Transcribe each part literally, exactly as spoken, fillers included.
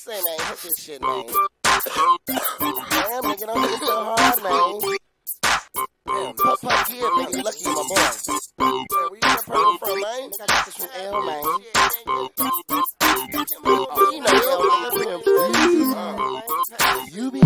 Say, man, hit this shit, man. Damn, nigga, don't hit so hard, man. Damn, puff, puff, here, nigga, you lucky, my boy. Yeah, where you get that purple from, man? I got this from L, man. Oh, you know L, nigga. You be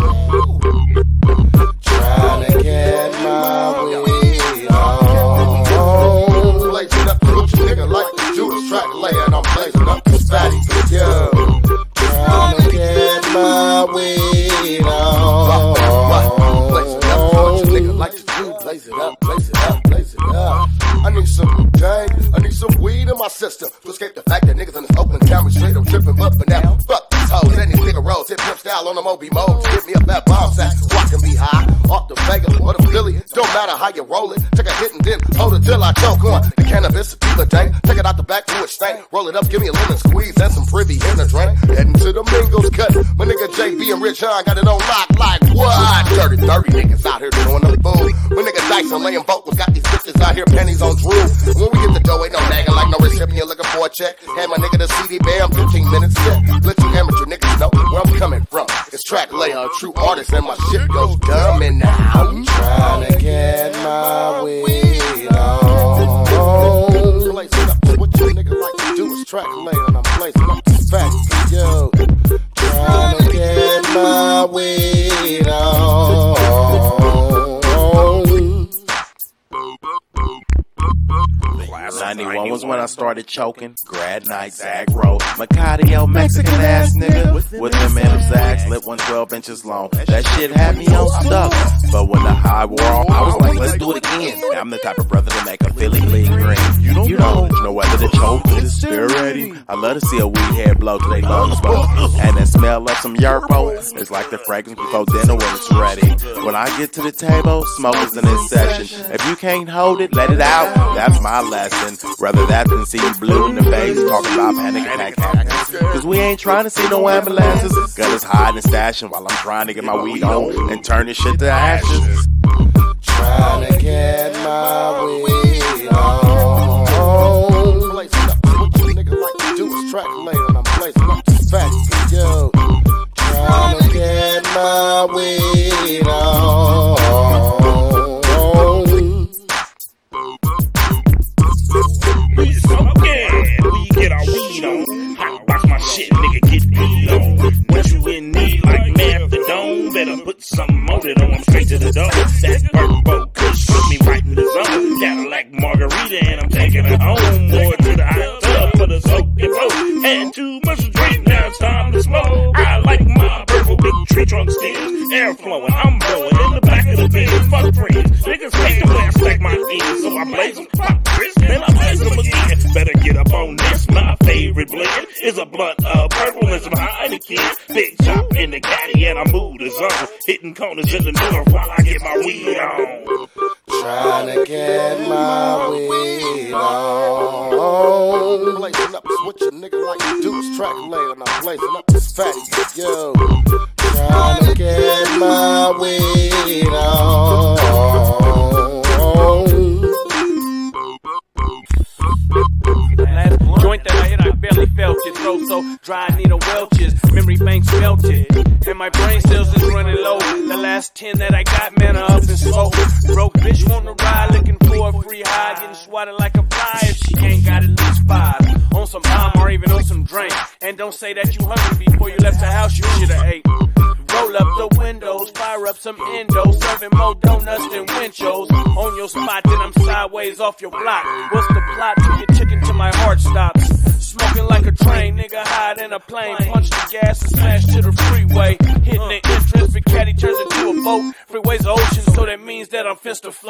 trying to get my weed on. Blazing up, put your nigga like the Judas track layer, and I'm blazing up this fatty, yo. Trying to get my weed on. Blaze it up, put your nigga like the Judas. Blaze it up, blaze it up, blaze it up. I need some gang, I need some weed in my system to escape the fact that niggas in this Oakland camera straight up tripping, but for now, fuck these hoes, any nigga rolls, hit pimp style on them O B modes, hit me up that bomb sack, so I can be high, off the Vega or the Philly, don't matter how you roll it, take a hit and then hold it till I choke on the cannabis, sativa dank, take it out the back to its stank, roll it up, give me a lemon squeeze and some privy in the drink, heading to the Mingles cut, my nigga J B and Rich Hahn got it on lock like what? Dirty, dirty niggas out here doing the food, my nigga Dyson laying vocals, got these bitches out here pennies on Drew. When we get the dough, ain't no nagging like no recipient looking for a check. Hand my nigga the C D bam, fifteen minutes set. Let you amateur niggas know where I'm coming from. It's track layer, a true artist, and my shit goes dumb. And now I'm trying to get my weed on. Blaze it up, what you nigga like to do is track layer, and I'm blazing up this fact, yo. Trying to get my weed on. ninety-one was when I started choking. Grad night, Zag Road. Macadio, Mexican ass nigga. With them and them Zags, lit one twelve inches long. That shit had me on stuff. But when the high wore off, I was like, let's do it again. I'm the type of brother to make a Philly bleed green. You don't, you don't know whether to choke is still ready. I love to see a weed head blow till they lungs blow. And the smell of some yerbo, it's like the fragrance before dinner when it's ready. When I get to the table, smoke is in this session. If you can't hold it, let it out. That's my lesson. Rather that than see you blue in the face talking about panic attack happens. Cause we ain't trying to see no ambulances. Got us hiding and stashing while I'm trying to get my weed on and turn this shit to ashes. Trying to get my weed on. Blaze it up, what you nigga like to do is track layer, and I'm blazing up this fact, yo. Trying to get my weed on. We smoking, we get our weed on. Hot box my shit, nigga, get weed on. Once you in need like methadone, better put something on it, or I'm straight to the door. That purple kush put me right in the zone. Cadillac margarita and I'm taking it home. More to the hot tub for the soak and flow. Had too much to drink, now it's time to smoke. I like my purple big tree trunk stems. Air flowing, I'm blowing in the back of the bin. Fuck friends, niggas hate the way I stack my ends. So I blaze them, pop crisp, and I blaze them again. Better get up on this, my favorite blend is a blunt of purple and some Heineken. Big chop in the caddy and I move the zone. Hitting corners in the north while I get my weed on. Trying to get my weed on. Blazing up is what your nigga like to do is track layer, and I'm blazing up this fatty, yo. Trying to get my weed on. Last joint that I hit, I barely felt it. Throat so dry, I need a Welch's. Memory banks melted, and my brain cells is running low. The last ten that I got, man, are up in smoke. Broke bitch wanna ride, looking for a free high, getting swatted like a fly. If she ain't got at least five, on some bomb or even on some drink. And don't say that you hungry before you left the house, you shoulda ate. Roll up the windows, fire up some endo, serving more donuts than winchos. On your spot, then I'm sideways off your block. What's the plot to get chicken till my heart stops? Smoking like a train, nigga hide in a plane. Punch the gas and smash to the freeway. Hitting the entrance, big caddy turns into a boat. Freeway's ocean, so that means that I'm fenced to float.